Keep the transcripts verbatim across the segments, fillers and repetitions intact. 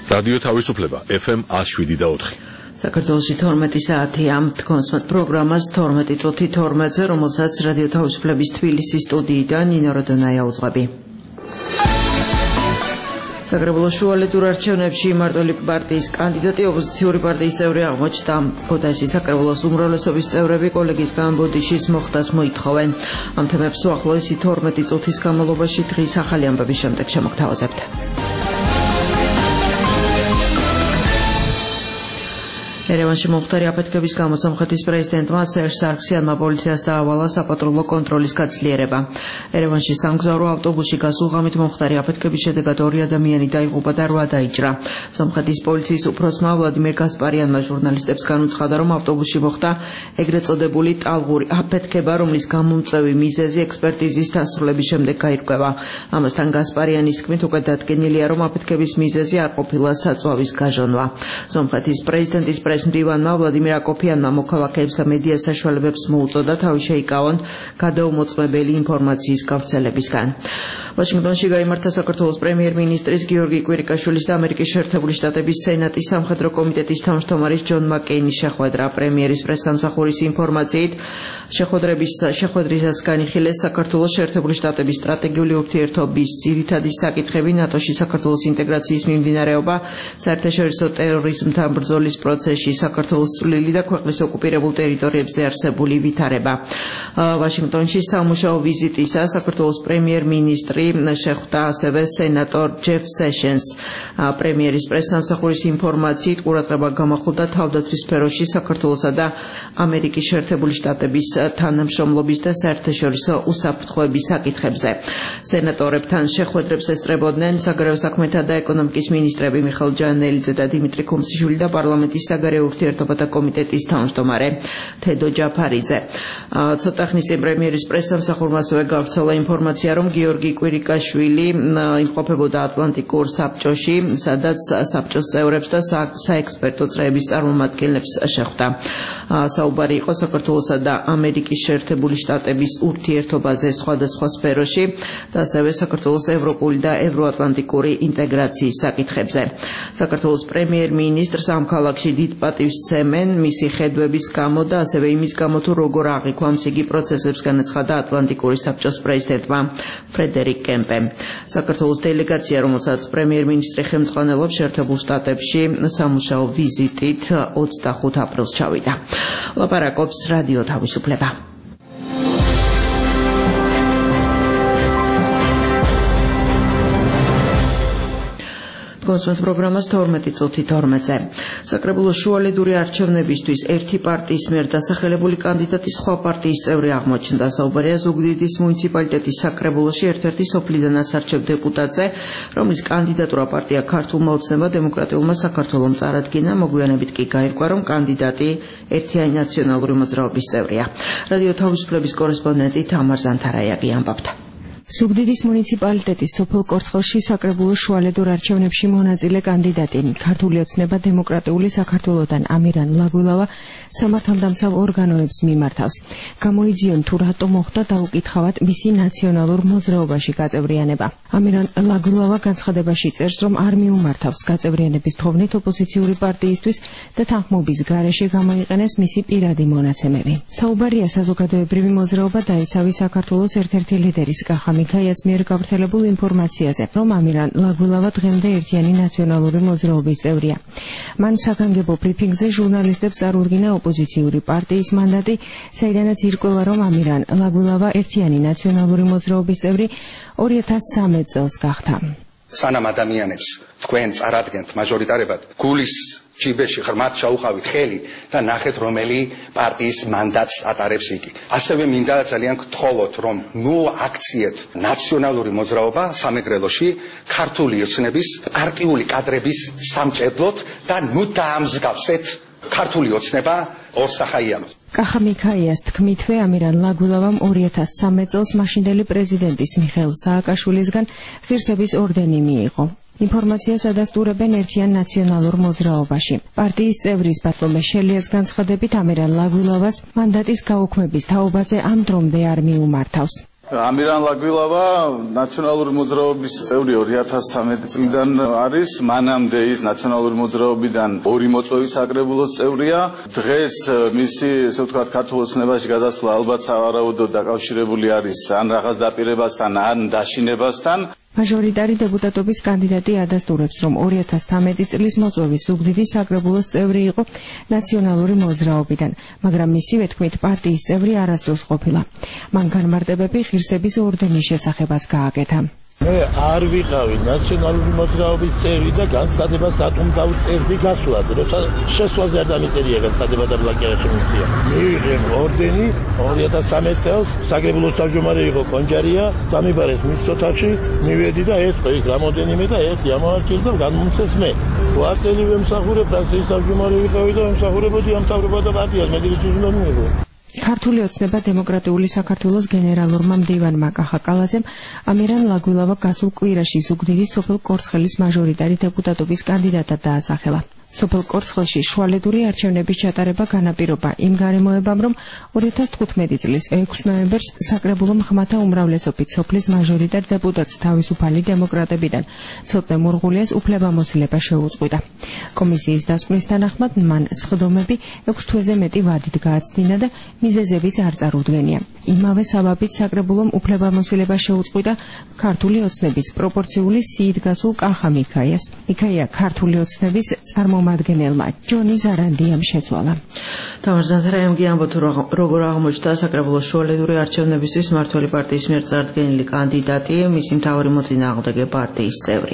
რადიო თავისუფლება ეფ ემ ათს შვიდი და ოთხი. საქართველოში თორმეტი საათია თქვენს პროგრამას თორმეტი წუთი თორმეტზე, რომელსაც რადიო თავისუფლების თბილისის სტუდიიდან ნინო როდონაია უძღვები. საკრებულოს შუალედურ არჩევნებში მარტოელი პარტიის კანდიდატი ოპოზიციური პარტიის წევრი აღმოჩნდა. ქუთაისის საკრებულოს უმრავლესობის წევრები კოლეგისგან ბოდიშის მოხდას მოითხოვენ. ამ თემებს უახლოესი თორმეტი წუთის განმავლობაში დღის ახალი ამბების შემდეგ შემოგთავაზებთ. ერევანში მომხდარი აფეთქების გამო სომხეთის პრეზიდენტმა სერჟ სარქსიანმა პოლიციას დაავალა საპატრულო კონტროლის გაძლიერება. ერევანში სამგზავრო ავტობუსში გასულ ღამით მომხდარი აფეთქების შედეგად ორი ადამიანი დაიღუპა და რვა დაიჭრა. სომხეთის პოლიციის უფროსმა ვლადიმერ გასპარიანმა ჟურნალისტებს განუცხადა, რომ ავტობუსში მოხდა ეგრეთ წოდებული ტალღური აფეთქება, რომლის გამომწვევი მიზეზი ექსპერტიზის დასრულების შემდეგ გაირკვევა. ამასთან გასპარიანის თქმით, უკვე დადგენილია, რომ აფეთქების მიზეზი არ ყოფილა საწვავის გაჟონვა. სომხეთის პრეზიდენტის მდივანმა ვლადიმერ აკოფიანმა მოქალაქეებს და მედია საშუალებებს მოუწოდა თავი შეიკავონ გადაუმოწმებელი ინფორმაციის გავრცელებისგან. ვაშინგტონში გაიმართა საქართველოს პრემიერ-მინისტრის გიორგი კვირიკაშვილის და ამერიკის შეერთებული შტატების სენატის სამხედრო კომიტეტის თავმჯდომარის ჯონ მაკეინის შეხვედრა. პრემიერის პრესსამსახურის ინფორმაციით შეხვედრების შეხვედრისას განიხილეს საქართველოს შეერთებული შტატების სტრატეგიული ურთიერთობის ძირითადი საკითხები, ნატოში საქართველოს ინტეგრაციის მიმდინარეობა, საერთაშორისო ტერორიზმთან ბრძოლის პროცესში საქართველოს წვლილი და ქვეყნის ოკუპირებულ ტერიტორიებზე არსებული ვითარება. ვაშინგტონში სამუშაო ვიზიტისას საქართველოს პრემიერ-მინისტრი შეხვდა ასევე სენატორ ჯეფ სეშენს. პრემიერის პრესსამსახურის ინფორმაციით ყურადღება გამახვილდა თავდაცვის სფეროში საქართველოსა და ამერიკის შეერთებული შტატების თანამშრომლობის და საერთაშორისო უსაფრთხოების საკითხებზე. სენატორებთან შეხვედრებს ესწრებოდნენ საგარეო საქმეთა და ეკონომიკის მინისტრები მიხეილ ჯანელიძე და დიმიტრი ქუმსიშვილი და პარლამენტის საგარეო ურთიერთობათა კომიტეტის თავმჯდომარე თედო ჯაფარიძე. ცოტა ხნის წინ პრემიერის პრესსამსახურმა ასევე გავრცელა ინფორმაცია, რომ გიორგი კვირიკაშვილი იმყოფებოდა ატლანტიკურ საბჭოში, სადაც საბჭოს წევრებს და საექსპერტო წრეების წარმომადგენლებს შეხვდა. საუბარი იყო საქართველოსა და ამერიკის შეერთებული შტატების ურთიერთობაზე სხვადასხვა სფეროში და ასევე საქართველოს ევროპული და ევროატლანტიკური ინტეგრაციის საკითხებზე. საქართველოს პრემიერ-მინისტრს ამ ქალაქში დიდ პატივს სცემენ მისი ხედვების გამო და ასევე იმის გამო, თუ როგორ აღიქვამს იგი პროცესებს, განაცხადა ატლანტიკური საბჭოს პრეზიდენტმა ფრედერიკ კემპემ. საქართველოს დელეგაცია, რომელსაც პრემიერ-მინისტრი ხელმძღვანელობს შეერთებულ შტატებში, სამუშაო ვიზიტით ოცდახუთ აპრილს ჩავიდა. ლაპარაკობს რადიო თავისუფლება. კონსმეთ პროგრამას თორმეტი წუთი თორმეტზე. საკრებულოს შუალედური არჩევნებისთვის ერთი პარტიის მიერ დასახელებული კანდიდატი სხვა პარტიის წევრი აღმოჩნდა. საუბარია ზუგდიდის მუნიციპალიტეტის საკრებულოში ერთ-ერთი სოფლიდან ასარჩევ დეპუტატზე, რომლის კანდიდატურა პარტია ქართულმა ოცნება დემოკრატიულმა საქართველომ წარადგინა. მოგვიანებით კი გაირკვა, რომ კანდიდატი ერთიანი ნაციონალური მოძრაობის წევრია. რადიო თავისუფლების კორესპონდენტი თამარ ზანთარაიაგი ამბობდა. ზუგდიდის მუნიციპალიტეტის სოფელ კორცხელში საკრებულოს შუალედურ არჩევნებში მონაწილე კანდიდატი ქართული ოცნება დემოკრატიული საქართველოდან ამირან ლაგვილავა სამართალდამცავ ორგანოებს მიმართავს. გამოიძიონ თუ რატო მოხდა დაუკითხავად მისი ნაციონალურ მოძრაობაში გაწევრიანება. ამირან ლაგვილავა განცხადებაში წერს, რომ არ მიუმართავს გაწევრიანების თხოვნით ოპოზიციური პარტიისთვის და თანხმობის გარეშე გამოიყენეს მისი პირადი მონაცემები. საუბარია საზოგადოებრივი მოძრაობა დაიცავი საქართველოს ერთ-ერთი ლიდერის კახა მიქაიას მიერ გავრცელებულ ინფორმაციაზე, რომ ამირან ლაგვილავა დღემდე ერთიანი ნაციონალური მოძრაობის წევრია. მან საგანგებო ბრიფინგზე ჟურნალისტებს წარუდგინა ოპოზიციური პარტიის მანდატი, საიდანაც ირკვევა, რომ ამირან ლაგვილავა ერთიანი ნაციონალური მოძრაობის წევრი ორი ათას სამი წელს გახდა. სანამ ადამიანებს თქვენ წარადგენთ მაჟორიტარებად გულის ჯიბეში ღრმად ჩაუყავით ხელი და ნახეთ, რომელი პარტიის მანდატს ატარებს იგი. ასევე მინდა ძალიან გთხოვოთ, რომ ნუ აქციეთ ნაციონალური მოძრაობა სამეგრელოში ქართული ოცნების პარტიული კადრების სამჭედლოდ და ნუ დაამსგავსეთ ქართული ოცნება ორსახაიანად. კახა მიქაიას თქმითვე ამირან ლაგვილავამ ორი ათას სამი წელს მაშინდელი პრეზიდენტის მიხეილ სააკაშვილისგან ღირსების ორდენი მიიღო. ინფორმაციას ადასტურებენ ერთიან ნაციონალურ მოძრაობაში. პარტიის წევრის ბატლომე შელიას განცხადებით ამირან ლაგვილავას მანდატის გაუქმების თაობაზე ამ დრომდე არ მიუმართავს. ამირან ლაგვილავა ნაციონალური მოძრაობის წევრი ორი ათას ცხრამეტი წლიდან არის, მანამდე ის ნაციონალური მოძრაობიდან ორი მოწვევის საკრებულოს წევრია. დღეს მისი, ესე ვთქვათ, ქართულ ოცნებაში გადასვლა ალბათ სავარაუდოდ დაკავშირებული არის ან რაღაც დაპირებასთან, ან დაშინებასთან. მაჟორიტარი დეპუტატობის კანდიდატი ადასტურებს, რომ ორი ათას თერთმეტი წლის მოწვევის ზუგდიდი საკრებულოს წევრი იყო ნაციონალური მოძრაობიდან, მაგრამ მისივე თქმით პარტიის წევრი არასდროს ყოფილა. მან განმარტებები ღირსების ორდენის შესახებაც გააკეთა. მე არ ვიყავი ნაციონალური მოძრაობის წევრი და განცხადება საკუთარ წევრი გასვლაზე, როცა შესვლაზე არ დამიწერია განცხადება და ბლოკირება შემიძლია. მივიღე ორდენი ორი ათას ცხრამეტ წელს, საკრებულოს თავმჯდომარე იყო კონჯარია, დამიბარეს მის ოთახში, მივედი და ეთყო იქ რამოდენიმე და ერთი ამოვარჩიეს და განმომცეს მე. ვაწელი ვემსახურე ფრაქციის თავმჯდომარე ვიყავი და ვემსახურებოდი ამ თავრობა და პარტიას, მე დიდი ჯუზნო მიიღო. ქართული ოცნება დემოკრატიული საქართველოს გენერალურმა მდივანმა კახაკალაძემ ამირან ლაგვილავა გასულ კვირაში ზუგდიდის სოფელ კორცხელის მაჟორიტარი დეპუტატობის კანდიდატად დაასახელა. სოფელ კორცხელში შუალედური არჩევნების ჩატარება განაპირობა იმ გარემოებამ, რომ ორი ათას თხუთმეტი წლის ექვსი ნოემბერს საკრებულო მხმათა უმრავლესობით სოფლის მაჟორიტარ დეპუტატს თავისუფალი დემოკრატებიდან ცოტნე მურღულიას უფლებამოსილება შეუწყვიტა. კომისიის დასკვნის თანახმად მან სხდომები ექვს თვეზე მეტი ვადით გააცდინა და მიზეზებიც არ წარუდგენია. იმავე საბაბით საკრებულომ უფლებამოსილება შეუწყვიტა ქართული ოცნების პროპორციული სიით გასულ კახა მიქაიას. მიქაია ქართული ოცნების წარმომადგენელმა ჯონი ზარანდიამ შეცვალა. თამარ ზანთარაიმ ამბობს, როგორ აღმოჩნდა საკრებულოს შუალედური არჩევნებისთვის მმართველი პარტიის მიერ წარდგენილი კანდიდატი, მისი მთავარი მოწინააღმდეგე პარტიის წევრი.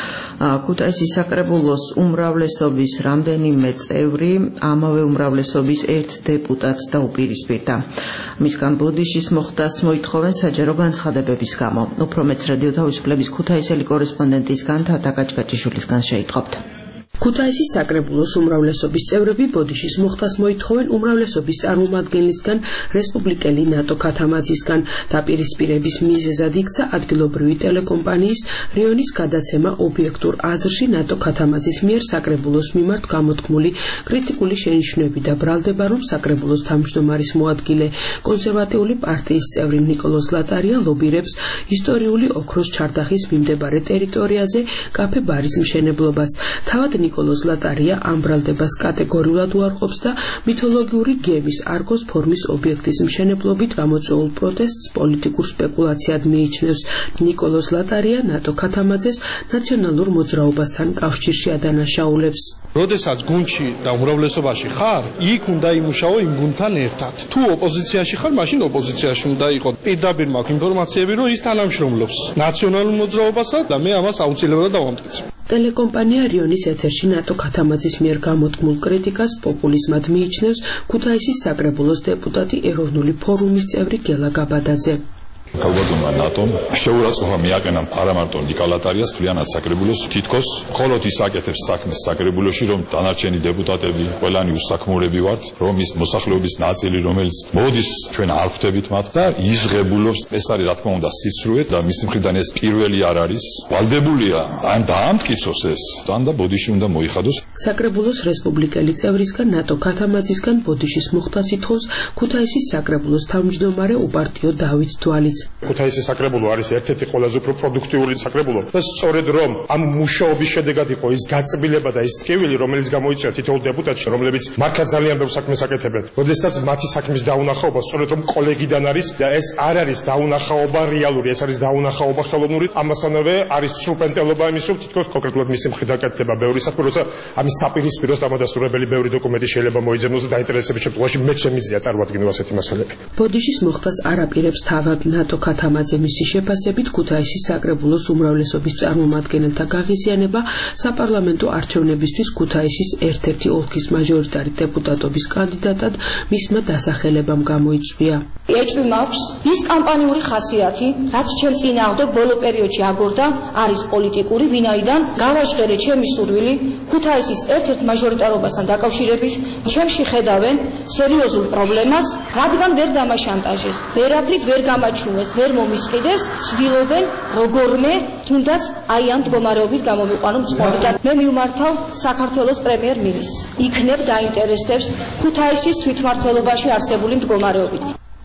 ქუთაისის საკრებულოს უმრავლესობის რამდენიმე წევრი ამავე უმრავლესობის ერთ დეპუტატს დაუპირისპირდა. მისგან ბოდიშის მოხდას მოითხოვენ საჯარო განცხადებების გამო. უფრო მეტს რადიო თავისუფლების ქუთაისელი კორესპონდენტისგან თათა გაჭგაჭიშვილისგან შეიტყობთ. ქუთაისის საკრებულოს უმრავლესობის წევრები ბოდიშის მოხდას მოითხოვენ უმრავლესობის წარმომადგენლისგან რესპუბლიკელი ნატო ქათამაძისგან. დაპირისპირების მიზეზად იქცა ადგილობრივი ტელეკომპანიის რიონის გადაცემა ობიექტურ აზრში ნატო ქათამაძის მიერ საკრებულოს მიმართ გამოთქმული კრიტიკული შენიშვნები და ბრალდება, რომ საკრებულოს თავმჯდომარის მოადგილე კონსერვატიული პარტიის წევრი ნიკოლოზ ლატარია ლობირებს ისტორიული ოქროს ჩარდახის მიმდებარე ტერიტორიაზე კაფე ბარის მშენებლობას. თავად ნიკოლოზ ლატარია ამ ბრალდებას კატეგორიულად უარყოფს და მითოლოგიური გემის არგოს ფორმის ობიექტის მშენებლობით გამოწვეულ პროტესტს პოლიტიკურ სპეკულაციად მიიჩნევს. ნიკოლოზ ლატარია ნატო ქათამაძეს ნაციონალურ მოძრაობასთან კავშირში ადანაშაულებს. როდესაც გუნდში და უმრავლესობაში ხარ, იქ უნდა იმუშაო იმ გუნდთან ერთად. თუ ოპოზიციაში ხარ, მაშინ ოპოზიციაში უნდა იყო. პირდაპირ მაქვს ინფორმაციები, რომ ის თანამშრომლობს ნაციონალურ მოძრაობასა და მე ამას აუცილებლად დავამტკიცებ. ტელეკომპანია რიონის ეთერში ნატო ქათამაძის მიერ გამოთქმულ კრიტიკას პოპულიზმად მიიჩნევს ქუთაისის საკრებულოს დეპუტატი ეროვნული ფორუმის წევრი გელა გაბადაძე. ქალბატონმა ნატომ შეურაცხყოფა მიაყენა არა მარტო ნიკოლატარიას, მთლიანად საკრებულოს თითქოს, მხოლოდ ის აკეთებს საქმეს საკრებულოში, რომ დანარჩენი დეპუტატები ყველანი უსაქმურები ვართ, რომ ის მოსახლეობის ნაწილი, რომელიც მოდის ჩვენ არ ხვდებით მათ და იზღებულობს. ეს არის რა თქმა უნდა სიცრუე და მისი მხრიდან ეს პირველი არ არის. ვალდებულია ან დაამტკიცოს ეს, თან და ბოდიში უნდა მოიხადოს. საკრებულოს რესპუბლიკელი წევრისგან ნატო ქათამაძისგან ბოდიშის მოხდას ითხოვს ქუთაისის საკრებულოს თავმჯდომარე უპარტიო დავით თვალიც. ქუთაისის საკრებულო არის ერთ-ერთი ყველაზე უფრო პროდუქტიული საკრებულო და სწორედ რომ ამ მუშაობის შედეგად იყო ის გაწბილება და ის ტკივილი, რომელიც გამოიწვია თითოეულ დეპუტატში, რომლებიც მართლა ძალიან ბევრ საქმეს აკეთებენ. როდესაც მათი საქმის დაუნახაობა სწორედ რომ კოლეგიდან არის და ეს არ არის დაუნახაობა რეალური, ეს არის დაუნახაობა ხელოვნური. ამასთანავე არის სრულპენტელობა იმის, რომ თითქოს კონკრეტულად მისი მხრიდან აკეთება ბევრი საქმე, როცა ამის საპირისპიროს დამადასტურებელი ბევრი დოკუმენტი შეიძლება მოიძებნოს და დაინტერესების შემთხვევაში მე შემიძლია წარუადგინო ასეთი მასალები. ბოდიშის მოხდას არ აპირებს თავად ნატო ქათამაძე. მისი შეფასებით ქუთაისის საკრებულოს უმრავლესობის წარმომადგენელთა გაღიზიანება საპარლამენტო არჩევნებისთვის ქუთაისის ერთ-ერთი ოლქის მაჟორიტარი დეპუტატობის კანდიდატად მისმა დასახელებამ გამოიწვია. ეჭვი მაქვს ის კამპანიური ხასიათი, რაც ჩემ წინააღმდეგ ბოლო პერიოდში აგორდა, არის პოლიტიკური, ვინაიდან გავაჟღერე ჩემი სურვილი ქუთაისის ერთ-ერთ მაჟორიტარობასთან დაკავშირებით. ჩემში ხედავენ სერიოზულ პრობლემას, რადგან ვერ დამაშანტაჟეს, ვერაფრით ვერ გამაჩუმეს, ვერ მომისყიდეს, ცდილობენ როგორმე თუნდაც აი ამ მდგომარეობით გამომიყვანო მწვავე. მე მივმართავ საქართველოს პრემიერ-მინისტრს. იქნებ დაინტერესებს ქუთაისის თვითმმართველობაში არსებული მდგომარეობით.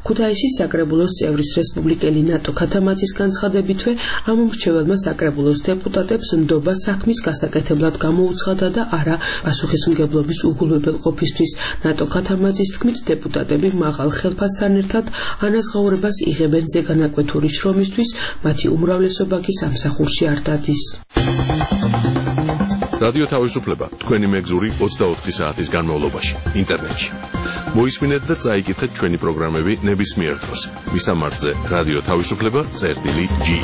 ქუთაისის საკრებულოს წევრის რესპუბლიკელი ნატო ქათამაძის განცხადებითვე ამ მრჩეველმა საკრებულოს დეპუტატებს ნდობა საქმის გასაკეთებლად გამოუცხადა და არა პასუხისმგებლობის უგულებელყოფისთვის. ნატო ქათამაძის თქმით, დეპუტატები მაღალ ხელფასთან ერთად ანაზღაურებას იღებენ ზეგანაკვეთური შრომისთვის, მათი უმრავლესობა კი სამსახურში არ დადის. რადიო თავისუფლება თქვენი მეგზური ოცდაოთხი საათის განმავლობაში ინტერნეტში. მოისმინეთ და წაიკითხეთ ჩვენი პროგრამები ნებისმიერ დროს. მისამართზე რადიო თავისუფლება წერტილი ჯი.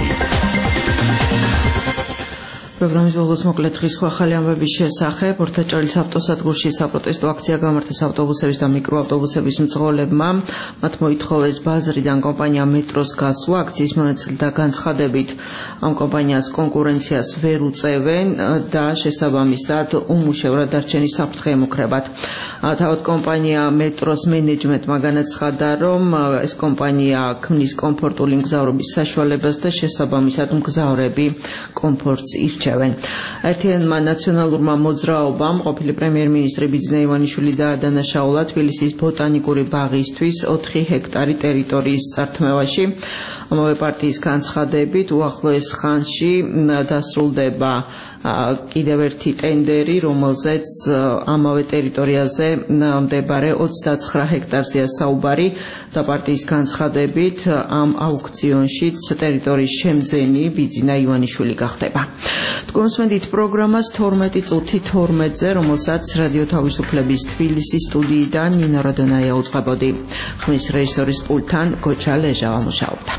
პროგრამის ბოლოს მოკლედ დღის ახალი ამბების შესახებ. ორთაჭალის ავტოსადგურში საპროტესტო აქცია გამართეს ავტობუსების და მიკროავტობუსების მძღოლებმა. მათ მოითხოვეს ბაზრიდან კომპანია მეტროს გასვლა. აქციის მონაწილეთა განცხადებით ამ კომპანიას კონკურენციას ვერ უწევენ და შესაბამისად უმუშევრად დარჩენის საფრთხე ემუქრებათ. თავად კომპანია მეტროს მენეჯმენტმა განაცხადა, რომ ეს კომპანია ქმნის კომფორტული მგზავრობის საშუალებას და შესაბამისად მგზავრები კომფორტს ირჩევენ. ერთიანმა ნაციონალურმა მოძრაობამ ყოფილი პრემიერ-მინისტრი ბიძინა ივანიშვილი დაადანაშაულა თბილისის ბოტანიკური ბაღისთვის ოთხი ჰექტარი ტერიტორიის წართმევაში. ამავე პარტიის განცხადებით უახლოეს ხანში დასრულდება კიდევ ერთი ტენდერი, რომელზეც ამავე ტერიტორიაზე მდებარე ოცდაცხრა ჰექტარზეა საუბარი და პარტიის განცხადებით ამ აუქციონშიც ტერიტორიის შემძენი ბიძინა ივანიშვილი გახდება. თქვენსმენდით პროგრამას თორმეტი წუთი თორმეტზე, რომელსაც რადიო თავისუფლების თბილისის სტუდიიდან ნინა როდონაია უძღვებოდი. ხმის რეჟისორის პულტთან გოჩა ლეჟავა მუშაობდა.